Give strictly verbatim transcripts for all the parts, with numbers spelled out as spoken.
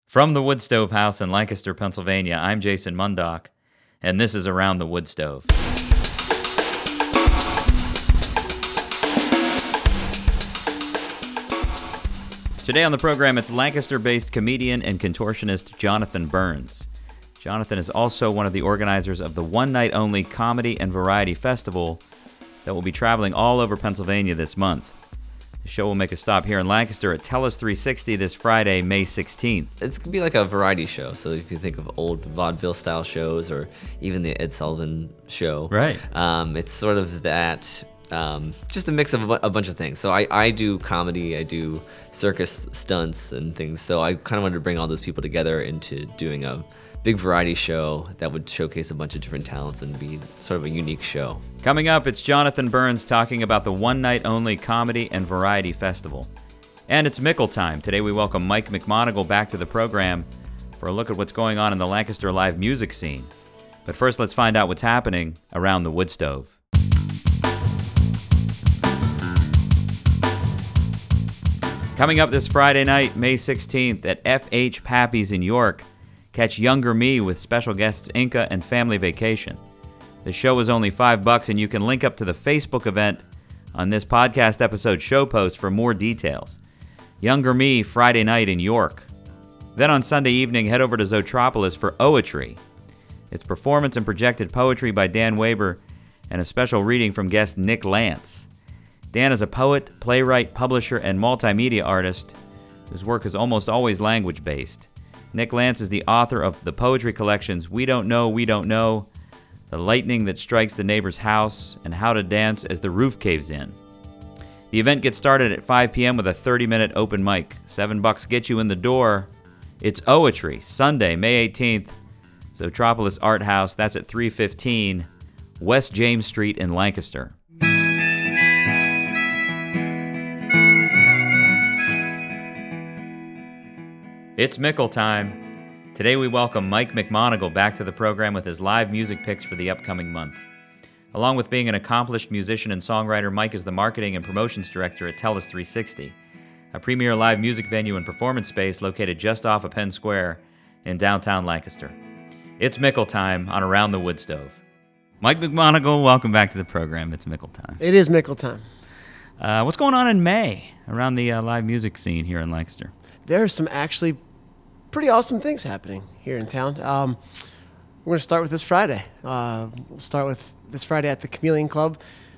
From the Wood Stove House in Lancaster, Pennsylvania, I'm Jason Mundock, and this is Around the Wood Stove. Today on the program, it's Lancaster-based comedian and contortionist Jonathan Burns. Jonathan is also one of the organizers of the one-night-only Comedy and Variety Festival that will be traveling all over Pennsylvania this month. The show will make a stop here in Lancaster at Tellus three sixty this Friday, May sixteenth. It's going to be like a variety show. So if you think of old vaudeville-style shows or even the Ed Sullivan Show. Right. Um, it's sort of that, um, just a mix of a, bu- a bunch of things. So I, I do comedy, I do circus stunts and things. So I kind of wanted to bring all those people together into doing a big variety show that would showcase a bunch of different talents and be sort of a unique show. Coming up, it's Jonathan Burns talking about the one-night-only Comedy and Variety Festival. And it's Mickle time. Today we welcome Mike McMonagle back to the program for a look at what's going on in the Lancaster live music scene. But first, let's find out what's happening around the wood stove. Coming up this Friday night, May sixteenth, at F H Pappy's in York, catch Younger Me with special guests Inca and Family Vacation. The show is only five bucks, and you can link up to the Facebook event on this podcast episode show post for more details. Younger Me, Friday night in York. Then on Sunday evening, head over to Zootropolis for Oetry. It's performance and projected poetry by Dan Weber and a special reading from guest Nick Lance. Dan is a poet, playwright, publisher, and multimedia artist whose work is almost always language-based. Nick Lance is the author of the poetry collections We Don't Know, We Don't Know, The Lightning That Strikes the Neighbor's House, and How to Dance as the Roof Caves In. The event gets started at five p.m. with a thirty-minute open mic. Seven bucks get you in the door. It's Oetry, Sunday, May eighteenth, Zootropolis Art House. That's at three fifteen West James Street in Lancaster. It's Mickle time. Today we welcome Mike McMonagle back to the program with his live music picks for the upcoming month. Along with being an accomplished musician and songwriter, Mike is the marketing and promotions director at Tellus three sixty, a premier live music venue and performance space located just off of Penn Square in downtown Lancaster. It's Mickle time on Around the Wood Stove. Mike McMonagle, welcome back to the program. It's Mickle time. It is Mickle time. Uh, what's going on in May around the uh, live music scene here in Lancaster? There are some actually pretty awesome things happening here in town. Um, we're going to start with this Friday. Uh, we'll start with this Friday at the Chameleon Club.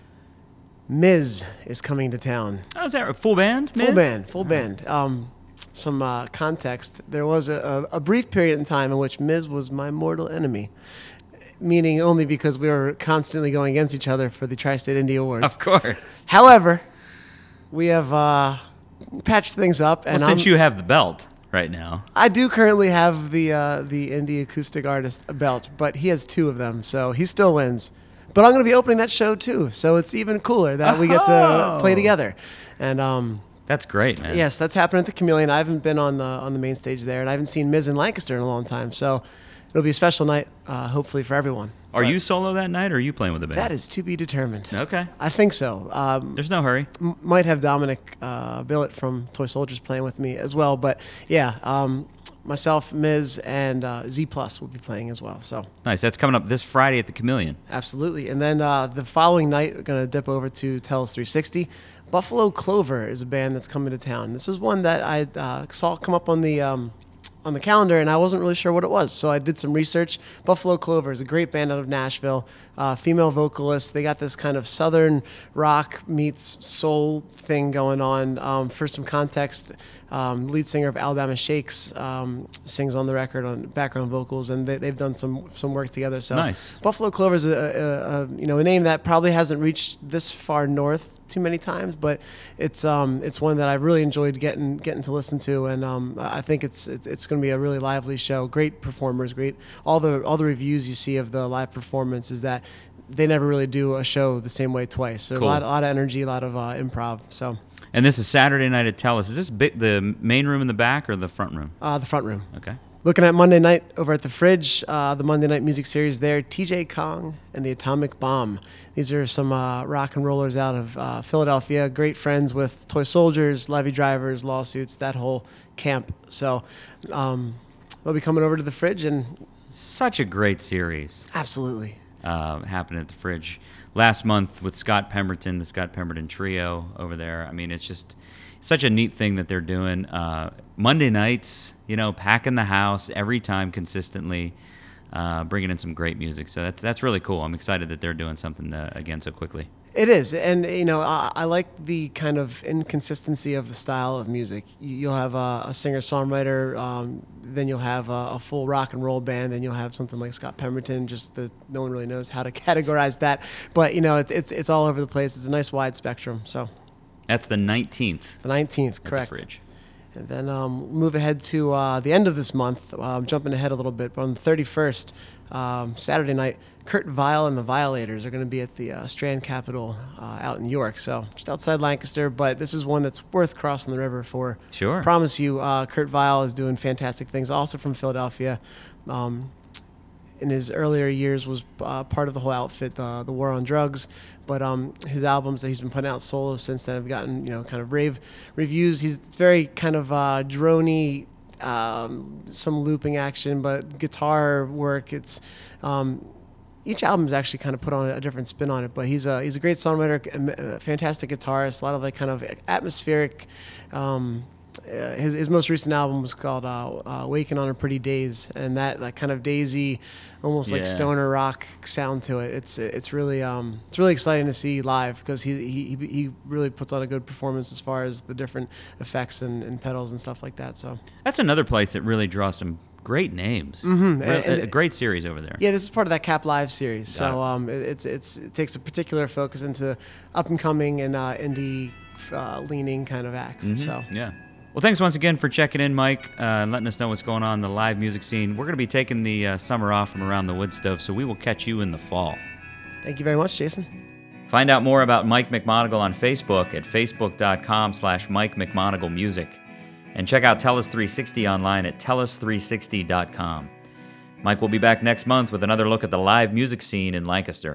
Miz is coming to town. Oh, is that right? Full band? Full Miz? band, full band. Um, some uh, context. There was a, a, a brief period in time in which Miz was my mortal enemy, meaning only because we were constantly going against each other for the Tri-State Indie Awards. Of course. However, we have uh, patched things up. Well, and since I'm, you have the belt right now. I do currently have the uh, the indie acoustic artist belt, but he has two of them, so he still wins. But I'm going to be opening that show too, so it's even cooler that we get to play together. And um, that's great, man. yes, that's happening at the Chameleon. I haven't been on the on the main stage there, and I haven't seen Miz in Lancaster in a long time, so it'll be a special night, uh, hopefully for everyone. Are But you solo that night, or are you playing with the band? That is to be determined. Okay. I think so. Um, There's no hurry. m- might have Dominic uh, Billett from Toy Soldiers playing with me as well, but yeah, um, myself, Miz, and uh, Z Plus will be playing as well. So Nice. That's coming up this Friday at the Chameleon. absolutely. And then uh, the following night, we're gonna dip over to Tellus three sixty. Buffalo Clover is a band that's coming to town. This is one that I uh, saw come up on the um, on the calendar, and I wasn't really sure what it was. So I did some research. Buffalo Clover is a great band out of Nashville, uh, female vocalist. They got this kind of southern rock meets soul thing going on. Um, for some context, um, lead singer of Alabama Shakes um, sings on the record on background vocals, and they, they've done some some work together. So Nice. Buffalo Clover is a, a, a you know a name that probably hasn't reached this far north too many times, but it's um it's one that I really enjoyed getting getting to listen to, and um I think it's it's, it's going to be a really lively show. Great performers, great all the all the reviews you see of the live performance is that they never really do a show the same way twice. So Cool. a lot a lot of energy, a lot of uh, improv. So And this is Saturday night at Tellus. Is this big, the main room in the back or the front room? uh, the front room. Okay. Looking at Monday night over at the Fridge, uh, the Monday night music series there, T J Kong and the Atomic Bomb. These are some uh, rock and rollers out of uh, Philadelphia, great friends with Toy Soldiers, Levy Drivers, Lawsuits, that whole camp. So um, they'll be coming over to the Fridge, and Such a great series absolutely. uh, happened at the Fridge last month with Scott Pemberton, the Scott Pemberton Trio over there. I mean, it's just such a neat thing that they're doing. Uh, Monday nights, you know, packing the house every time consistently, uh, bringing in some great music. So that's that's really cool. I'm excited that they're doing something uh, again so quickly. It is, and you know, I, I like the kind of inconsistency of the style of music. You- You'll have a, a singer-songwriter, um, then you'll have a, a full rock and roll band, then you'll have something like Scott Pemberton. Just that no one really knows how to categorize that, but you know, it's it's it's all over the place. It's a nice wide spectrum. So That's the nineteenth the nineteenth, at the correct. Fridge. And then um, move ahead to uh, the end of this month, um, jumping ahead a little bit, but on the thirty-first, um, Saturday night, Kurt Vile and the Violators are going to be at the uh, Strand Capitol uh, out in York, so just outside Lancaster, but this is one that's worth crossing the river for. Sure. Promise you, uh, Kurt Vile is doing fantastic things, also from Philadelphia. Um, in his earlier years was uh, part of the whole outfit, uh, the War on Drugs, but um, his albums that he's been putting out solo since then have gotten, you know, kind of rave reviews. He's it's very kind of uh, drony, um, some looping action, but guitar work. It's um, each album is actually kind of put on a different spin on it, but he's a he's a great songwriter, a fantastic guitarist, a lot of like kind of atmospheric. Um, Uh, his his most recent album was called uh, uh, "Waking on a Pretty Daze," and that that kind of daisy, almost like Yeah. stoner rock sound to it. It's it's really um it's really exciting to see live because he, he he he really puts on a good performance as far as the different effects and, and pedals and stuff like that. So That's another place that really draws some great names. Mhm, Real- and- a, a great series over there. yeah, this is part of that Cap Live series. Got So it. um it, it's it's it takes a particular focus into up and coming and uh, indie uh, leaning kind of acts. Mhm. So. Yeah. Well, thanks once again for checking in, Mike, uh, and letting us know what's going on in the live music scene. We're going to be taking the uh, summer off from around the wood stove, so we will catch you in the fall. Thank you very much, Jason. Find out more about Mike McMonagle on Facebook at facebook.com slash Mike McMonagle Music. And check out Tellus three sixty online at tellus three sixty dot com. Mike will be back next month with another look at the live music scene in Lancaster.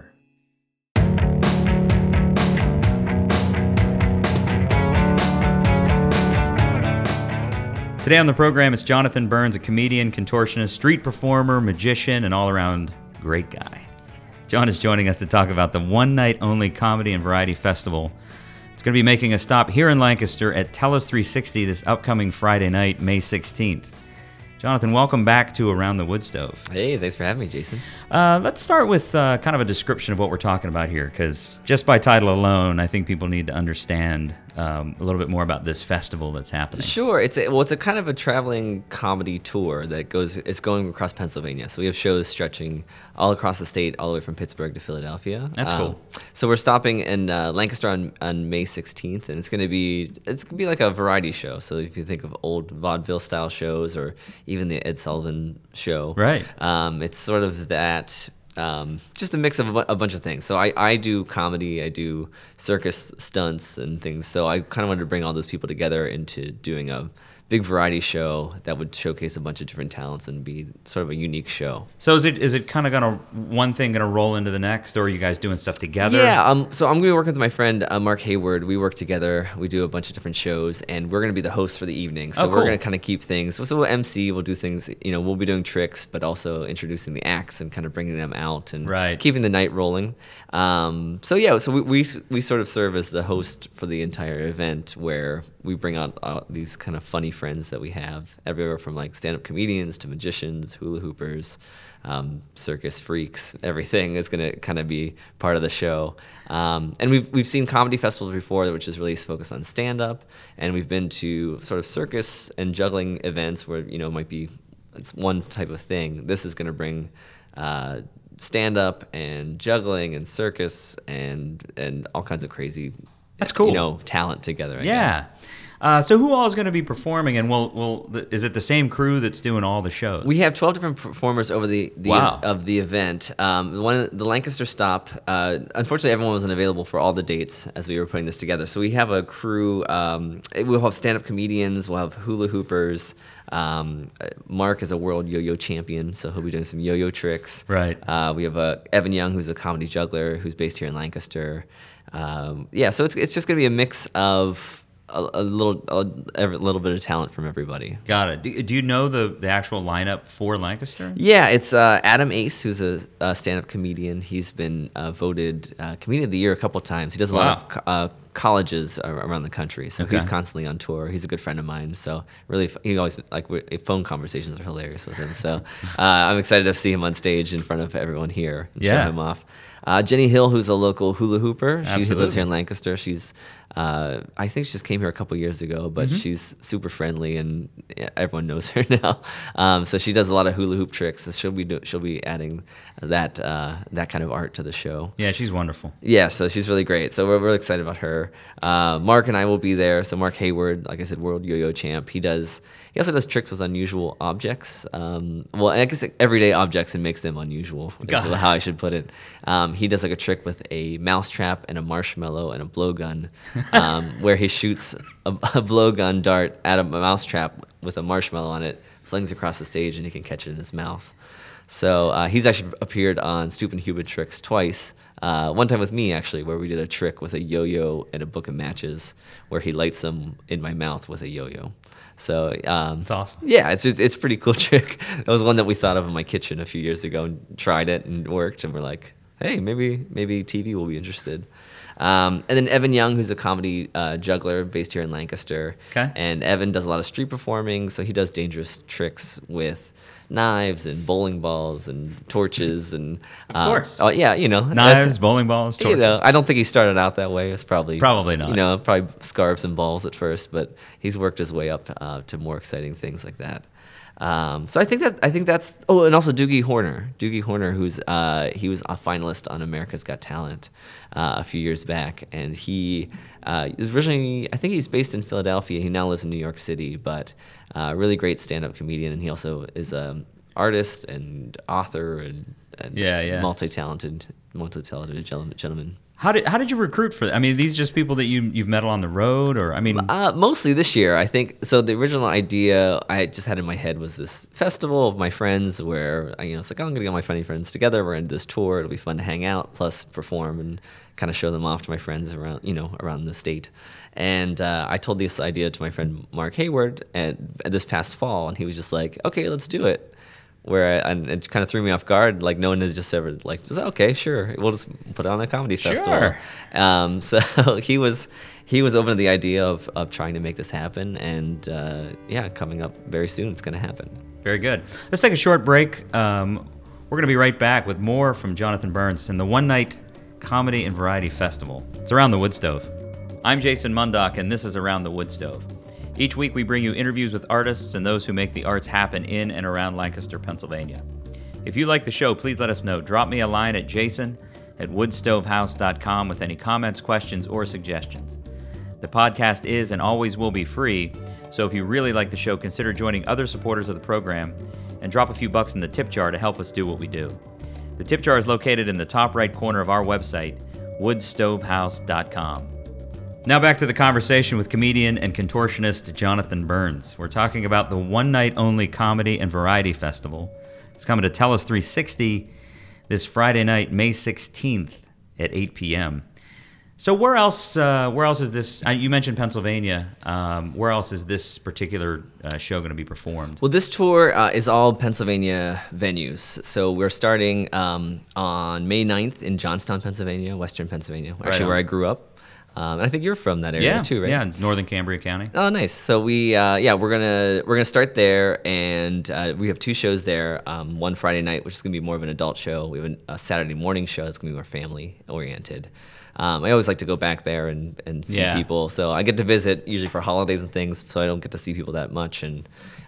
Today on the program is Jonathan Burns, a comedian, contortionist, street performer, magician, and all-around great guy. John is joining us to talk about the one-night-only comedy and variety festival. It's going to be making a stop here in Lancaster at Tellus three sixty this upcoming Friday night, May sixteenth. Jonathan, welcome back to Around the Wood Stove. Hey, thanks for having me, Jason. Uh, let's start with uh, kind of a description of what we're talking about here, because just by title alone, I think people need to understand um, a little bit more about this festival that's happening. Sure, it's a, well, it's a kind of a traveling comedy tour that goes. It's going across Pennsylvania, so we have shows stretching all across the state, all the way from Pittsburgh to Philadelphia. That's Um, cool. So we're stopping in uh, Lancaster on, on May sixteenth, and it's going to be it's going to be like a variety show. So if you think of old vaudeville style shows, or even the Ed Sullivan Show, Right. Um, it's sort of that. Um, just a mix of a, bu- a bunch of things. So I, I do comedy, I do circus stunts and things. So I kind of wanted to bring all those people together into doing a big variety show that would showcase a bunch of different talents and be sort of a unique show. So is it is it kind of gonna one thing gonna roll into the next, or are you guys doing stuff together? Yeah, um, so I'm going to work with my friend uh, Mark Hayward. We work together. We do a bunch of different shows, and we're going to be the hosts for the evening. So Oh, we're cool. going to kind of keep things. So, so we'll M C, we'll do things, you know, we'll be doing tricks, but also introducing the acts and kind of bringing them out and Right. keeping the night rolling. Um, so yeah, so we, we we sort of serve as the host for the entire event, where we bring out uh, these kind of funny friends that we have, everywhere from like stand-up comedians to magicians, hula hoopers, um, circus freaks. Everything is going to kind of be part of the show. Um, and we've we've seen comedy festivals before, which is really focused on stand-up, and we've been to sort of circus and juggling events where, you know, it might be it's one type of thing. This is going to bring uh, stand-up and juggling and circus and and all kinds of crazy, That's cool. you know, talent together. I Yeah. guess. Uh, so who all is going to be performing, and will will the, is it the same crew that's doing all the shows? We have twelve different performers over the, the Wow. of the event. Um, one the Lancaster stop. Uh, unfortunately, everyone wasn't available for all the dates as we were putting this together. So we have a crew. Um, we'll have stand-up comedians. We'll have hula hoopers. Um, Mark is a world yo-yo champion, so he'll be doing some yo-yo tricks. Right. Uh, we have uh, Evan Young, who's a comedy juggler, who's based here in Lancaster. Um, yeah, so it's it's just gonna be a mix of a, a little a, every, little bit of talent from everybody. Got it. Do, do you know the, the actual lineup for Lancaster? Yeah, it's uh, Adam Ace, who's a, a stand-up comedian. He's been uh, voted uh, Comedian of the Year a couple times. He does a Wow. lot of co- uh, colleges ar- around the country, so Okay. he's constantly on tour. He's a good friend of mine, so really, f- he always like we- phone conversations are hilarious with him. So uh, I'm excited to see him on stage in front of everyone here and Yeah. show him off. Uh, Jenny Hill, who's a local hula hooper, she Absolutely. lives here in Lancaster. She's, uh, I think she just came here a couple years ago, but Mm-hmm. she's super friendly and yeah, everyone knows her now. Um, so she does a lot of hula hoop tricks. So she'll be do- she'll be adding that uh, that kind of art to the show. Yeah, she's wonderful. Yeah, so she's really great. So we're really excited about her. Uh, Mark and I will be there. So Mark Hayward, like I said, world yo-yo champ. He does. He also does tricks with unusual objects. Um, well, I guess everyday objects and makes them unusual. Is God. how I should put it. Um, he does like a trick with a mouse trap and a marshmallow and a blowgun, um, where he shoots a, a blowgun dart at a mouse trap with a marshmallow on it, flings across the stage, and he can catch it in his mouth. So uh, he's actually appeared on Stupid Hubert Tricks twice. Uh, one time with me, actually, where we did a trick with a yo-yo and a book of matches, where he lights them in my mouth with a yo-yo. So um, That's awesome. Yeah, it's it's, it's a pretty cool trick. That was one that we thought of in my kitchen a few years ago and tried it and worked, and we're like, hey, maybe maybe T V will be interested. Um, and then Evan Young, who's a comedy uh, juggler based here in Lancaster. Okay. And Evan does a lot of street performing, so he does dangerous tricks with knives and bowling balls and torches and Of uh, course. oh yeah, you know, Knives, that's- bowling balls, you torches. know, I don't think he started out that way. It's probably Probably not. You know, probably scarves and balls at first, but he's worked his way up uh, to more exciting things like that. Um, so I think that I think that's oh, and also Doogie Horner, Doogie Horner, who's uh, he was a finalist on America's Got Talent uh, a few years back, and he uh, is originally I think he's based in Philadelphia. He now lives in New York City, but uh, really great stand-up comedian, and he also is an artist and author and, and Yeah, yeah. multi-talented, multi-talented gentleman. gentleman. How did how did you recruit for that? I mean, these just people that you you've met on the road, or I mean, Uh, mostly this year, I think. So the original idea I just had in my head was this festival of my friends, where I, you know, it's like, oh, I'm gonna get my funny friends together. We're gonna do this tour. It'll be fun to hang out, plus perform and kind of show them off to my friends around, you know, around the state. And uh, I told this idea to my friend Mark Hayward at, at this past fall, and he was just like, okay, let's do it. Where I, and it kind of threw me off guard. Like no one has just ever like, just okay, sure, we'll just put on a comedy festival. Sure. Um, so he was he was open to the idea of, of trying to make this happen, and uh, yeah, coming up very soon, it's going to happen. very good. Let's take a short break. Um, we're going to be right back with more from Jonathan Burns and the One Night Comedy and Variety Festival. It's Around the Wood Stove. I'm Jason Mundock, and this is Around the Wood Stove. Each week we bring you interviews with artists and those who make the arts happen in and around Lancaster, Pennsylvania. If you like the show, please let us know. Drop me a line at jason at woodstovehouse dot com with any comments, questions, or suggestions. The podcast is and always will be free, so if you really like the show, consider joining other supporters of the program and drop a few bucks in the tip jar to help us do what we do. The tip jar is located in the top right corner of our website, woodstovehouse dot com. Now back to the conversation with comedian and contortionist Jonathan Burns. We're talking about the One Night Only Comedy and Variety Festival. It's coming to Tellus three sixty this Friday night, May sixteenth at eight p.m. So where else? Uh, where else is this? Uh, you mentioned Pennsylvania. Um, where else is this particular uh, show going to be performed? Well, this tour uh, is all Pennsylvania venues. So we're starting um, on May ninth in Johnstown, Pennsylvania, Western Pennsylvania, actually on. where I grew up. Um, and I think you're from that area Yeah, too, right? yeah, Northern Cambria County. Oh, nice. So we, uh, yeah, we're gonna we're gonna start there, and uh, we have two shows there. Um, one Friday night, which is gonna be more of an adult show. We have a Saturday morning show that's gonna be more family oriented. Um, I always like to go back there and, and see Yeah. people. So I get to visit usually for holidays and things, so I don't get to see people that much. And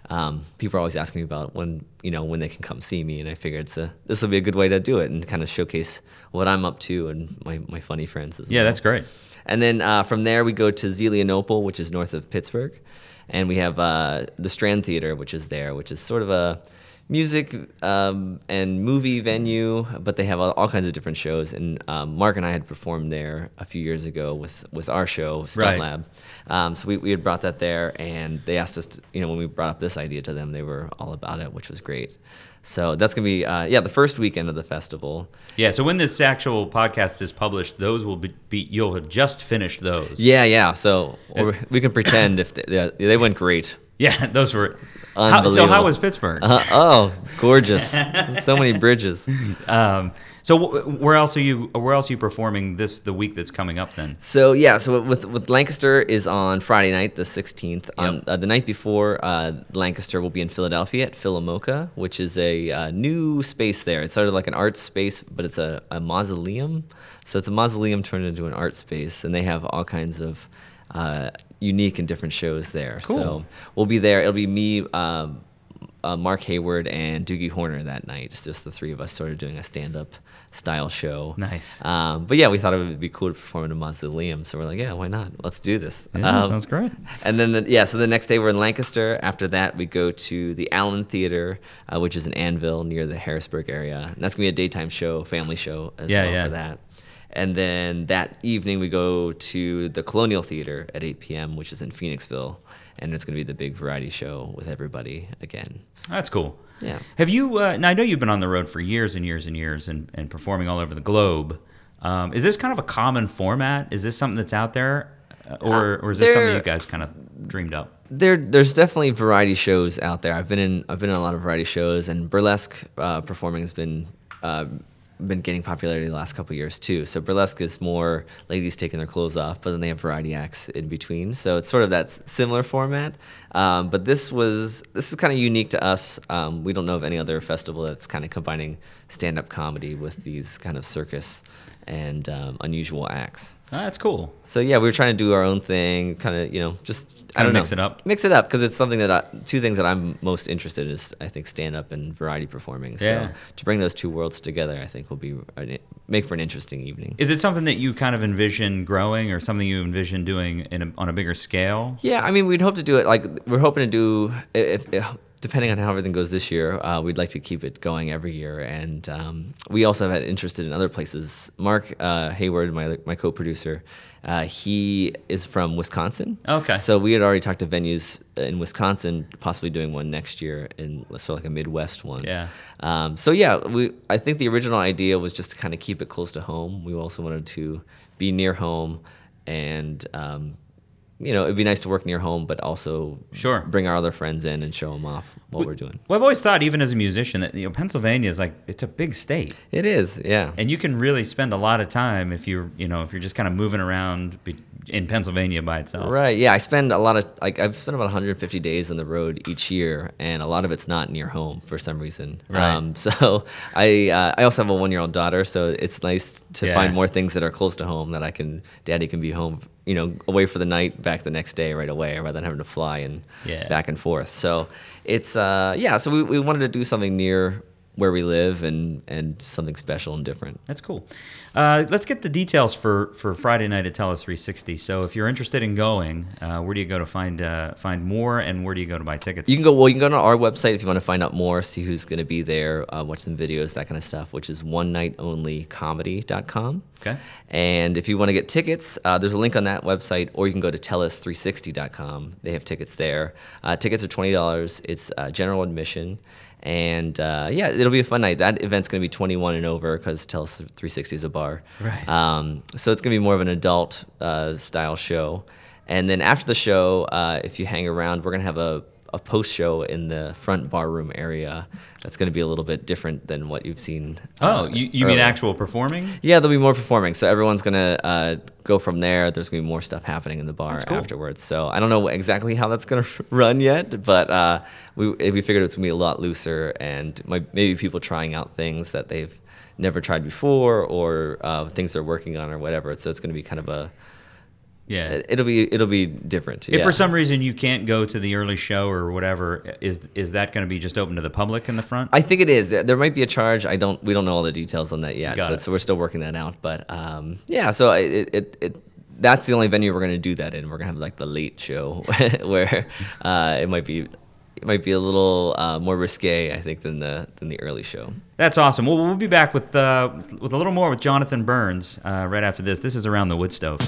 um, people are always asking me about when you know when they can come see me, and I figured it's a, this will be a good way to do it and kind of showcase what I'm up to and my, my funny friends as Yeah, well. that's great. And then uh, from there we go to Zelienople, which is north of Pittsburgh, and we have uh, the Strand Theater, which is there, which is sort of a music um, and movie venue, but they have all, all kinds of different shows. And um, Mark and I had performed there a few years ago with, with our show, Stunt Right. Lab. Um, so we, we had brought that there, and they asked us, to, you know, when we brought up this idea to them, they were all about it, which was great. So that's going to be, uh, yeah, the first weekend of the festival. Yeah, so when this actual podcast is published, those will be, be you'll have just finished those. Yeah, yeah. So or we can pretend if they, yeah, they went great. Yeah, those were. How, so Unbelievable. how was Pittsburgh? Uh, oh, gorgeous! So many bridges. Um, so wh- where else are you? Where else are you performing this the week that's coming up then? So yeah, so with with Lancaster is on Friday night, the sixteenth. On Yep. uh, the night before, uh, Lancaster will be in Philadelphia at Philomoka, which is a uh, new space there. It's sort of like an art space, but it's a, a mausoleum. So it's a mausoleum turned into an art space, and they have all kinds of uh, unique and different shows there. Cool. So we'll be there. It'll be me. Um, Uh, Mark Hayward and Doogie Horner that night. It's just the three of us sort of doing a stand-up style show. Nice. Um, but yeah, we thought it would be cool to perform in a mausoleum, so we're like, yeah, why not? Let's do this. Yeah, Um, sounds great. And then, the, yeah, so the next day we're in Lancaster. After that, we go to the Allen Theater, uh, which is in Annville near the Harrisburg area. And that's going to be a daytime show, family show as Yeah, well yeah. for that. And then that evening we go to the Colonial Theater at eight p.m., which is in Phoenixville. And it's going to be the big variety show with everybody again. That's cool. Yeah. Have you? Uh, now I know you've been on the road for years and years and years and, and performing all over the globe. Um, is this kind of a common format? Is this something that's out there, uh, or or is this something there- you guys kind of dreamed up? There, there's definitely variety shows out there. I've been in, I've been in a lot of variety shows, and burlesque uh, performing has been, uh, been gaining popularity the last couple of years too. So burlesque is more ladies taking their clothes off, but then they have variety acts in between. So it's sort of that s- similar format. Um, but this was, this is kind of unique to us. Um, we don't know of any other festival that's kind of combining stand-up comedy with these kind of circus and um, unusual acts. Ah, that's cool. So yeah, we were trying to do our own thing, kind of, you know, just I Kinda don't know, mix it up. mix it up because it's something that I, two things that I'm most interested in is I think stand up and variety performing. So Yeah. to bring those two worlds together, I think will be make for an interesting evening. Is it something that you kind of envision growing, or something you envision doing in a, on a bigger scale? Yeah, I mean, we'd hope to do it. Like we're hoping to do if. if depending on how everything goes this year, uh, we'd like to keep it going every year. And um, we also have had interested in other places. Mark uh, Hayward, my my co-producer, uh, he is from Wisconsin. Okay. So we had already talked to venues in Wisconsin, possibly doing one next year in so like a Midwest one. Yeah. Um, so yeah, we I think the original idea was just to kind of keep it close to home. We also wanted to be near home and. Um, You know, it'd be nice to work near home, but also Sure. bring our other friends in and show them off what we're doing. Well, I've always thought, even as a musician, that you know Pennsylvania is like it's a big state, It is, yeah. and you can really spend a lot of time if you're you know if you're just kind of moving around be- in Pennsylvania by itself. Right, yeah. I spend a lot of, like, I've spent about one hundred fifty days on the road each year, and a lot of it's not near home for some reason. Right. Um, so I uh, I also have a one-year-old daughter, so it's nice to Yeah. find more things that are close to home that I can, Daddy can be home, you know, away for the night, back the next day right away, rather than having to fly and Yeah. back and forth. So it's, uh, yeah, so we, we wanted to do something near where we live and, and something special and different. That's cool. Uh, let's get the details for, for Friday night at Tellus three sixty. So if you're interested in going, uh, where do you go to find uh, find more, and where do you go to buy tickets? You can go, well, you can go to our website if you want to find out more, see who's going to be there, uh, watch some videos, that kind of stuff, which is one night only comedy dot com. Okay. And if you want to get tickets, uh, there's a link on that website, or you can go to tellus three sixty dot com. They have tickets there. Uh, tickets are twenty dollars. It's uh, general admission. And uh, yeah, it'll be a fun night. That event's going to be twenty-one and over because Tellus three sixty is a bar. Right. Um, so it's going to be more of an adult uh, style show. And then after the show, uh, if you hang around, we're going to have a, a post show in the front bar room area. That's going to be a little bit different than what you've seen. Oh, uh, you, you mean earlier. actual performing? Yeah, there'll be more performing. So everyone's going to uh, go from there. There's going to be more stuff happening in the bar That's cool. afterwards. So I don't know exactly how that's going to run yet, but uh, we we figured it's going to be a lot looser and my, maybe people trying out things that they've never tried before or uh, things they're working on or whatever. So it's going to be kind of a Yeah. it- it'll be it'll be different. If yeah. for some reason you can't go to the early show or whatever, is is that going to be just open to the public in the front? I think it is. There might be a charge. I don't. We don't know all the details on that yet. Got but, it. So we're still working that out. But um, yeah. So it, it it that's the only venue we're going to do that in. We're going to have like the late show where uh, it might be it might be a little uh, more risque, I think, than the than the early show. That's awesome. Well, we'll be back with uh, with a little more with Jonathan Burns uh, right after this. This is Around the Wood Stove.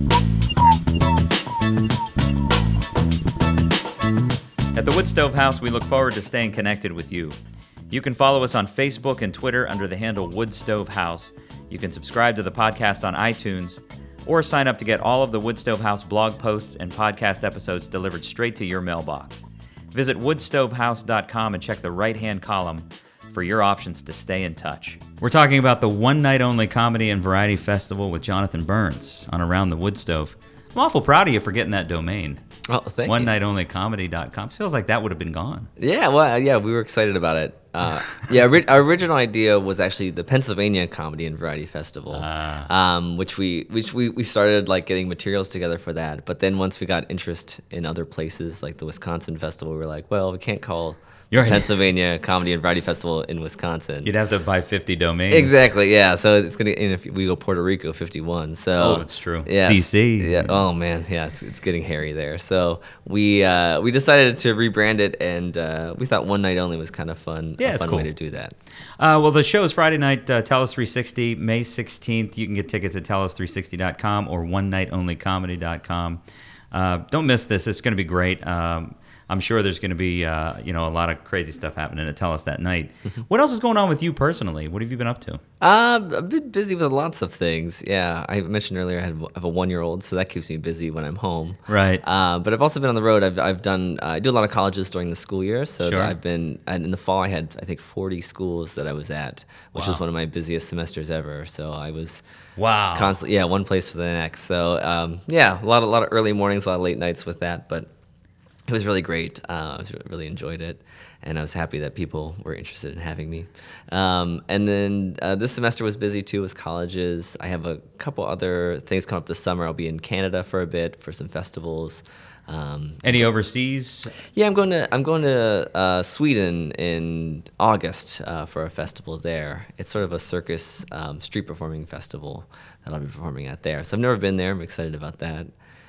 At the Wood Stove House, we look forward to staying connected with you. You can follow us on Facebook and Twitter under the handle Wood Stove House. You can subscribe to the podcast on iTunes, or sign up to get all of the Wood Stove House blog posts and podcast episodes delivered straight to your mailbox. Visit wood stove house dot com and check the right-hand column for your options to stay in touch. We're talking about the one-night-only comedy and variety festival with Jonathan Burns on Around the Wood Stove. I'm awful proud of you for getting that domain. Oh, thank one you. night only comedy dot com. Feels like that would have been gone. Yeah, well, yeah, we were excited about it. Uh, yeah, ori- our original idea was actually the Pennsylvania Comedy and Variety Festival, Ah. um, which we which we, we started like getting materials together for that. But then once we got interest in other places, like the Wisconsin Festival, we were like, well, we can't call You're the right. Pennsylvania Comedy and Variety Festival in Wisconsin. You'd have to buy fifty domains. Exactly, yeah. So it's gonna. And if we go Puerto Rico, fifty-one. So Oh, it's true. Yeah, D C. Yeah. Oh man, yeah. It's, it's getting hairy there. So we uh, we decided to rebrand it, and uh, we thought one night only was kind of fun. Yeah, a it's fun cool. way to do that. Uh, well, the show is Friday night, uh, Tellus three sixty, May sixteenth. You can get tickets at tellus three sixty dot com or one night only comedy dot com. Uh, don't miss this. It's going to be great. Um, I'm sure there's going to be, uh, you know, a lot of crazy stuff happening at Tellus that night. What else is going on with you personally? What have you been up to? Uh, I've been busy with lots of things. Yeah, I mentioned earlier I have, I have a one-year-old, so that keeps me busy when I'm home. Right. Uh, but I've also been on the road. I've I've done uh, I do a lot of colleges during the school year. So Sure. I've been and in the fall I had I think forty schools that I was at, which was Wow. one of my busiest semesters ever. So I was Wow. constantly yeah one place to the next. So um, yeah, a lot of a lot of early mornings, a lot of late nights with that, but. It was really great. Uh, I was really enjoyed it, and I was happy that people were interested in having me. Um, and then uh, this semester was busy too with colleges. I have a couple other things coming up this summer. I'll be in Canada for a bit for some festivals. Um, Any overseas? yeah, I'm going to I'm going to uh, Sweden in August uh, for a festival there. It's sort of a circus um, street performing festival that I'll be performing at there. So I've never been there. I'm excited about that.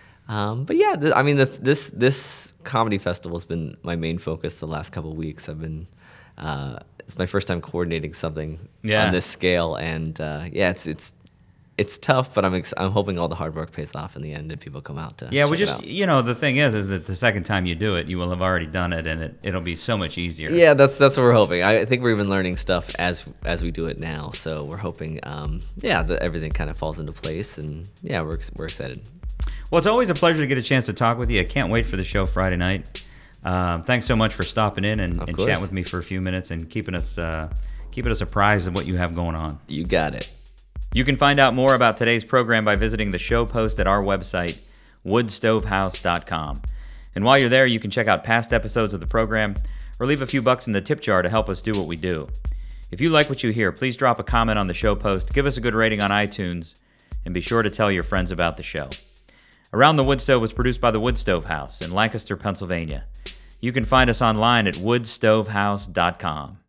Um, but yeah, th- I mean, the, this this comedy festival has been my main focus the last couple of weeks. I've been uh, it's my first time coordinating something Yeah. on this scale, and uh, yeah, it's it's it's tough, but I'm ex- I'm hoping all the hard work pays off in the end, and people come out to Yeah, we check it just, out. you know, the thing is, is that the second time you do it, you will have already done it, and it, it'll be so much easier. Yeah, that's that's what we're hoping. I think we're even learning stuff as as we do it now. So we're hoping, um, yeah, that everything kind of falls into place, and yeah, we're ex- we're excited. Well, it's always a pleasure to get a chance to talk with you. I can't wait for the show Friday night. Um, thanks so much for stopping in and, Of and course. chatting with me for a few minutes and keeping us uh, keeping us apprised of what you have going on. You got it. You can find out more about today's program by visiting the show post at our website, wood stove house dot com. And while you're there, you can check out past episodes of the program or leave a few bucks in the tip jar to help us do what we do. If you like what you hear, please drop a comment on the show post, give us a good rating on iTunes, and be sure to tell your friends about the show. Around the Wood Stove was produced by the Wood Stove House in Lancaster, Pennsylvania. You can find us online at wood stove house dot com.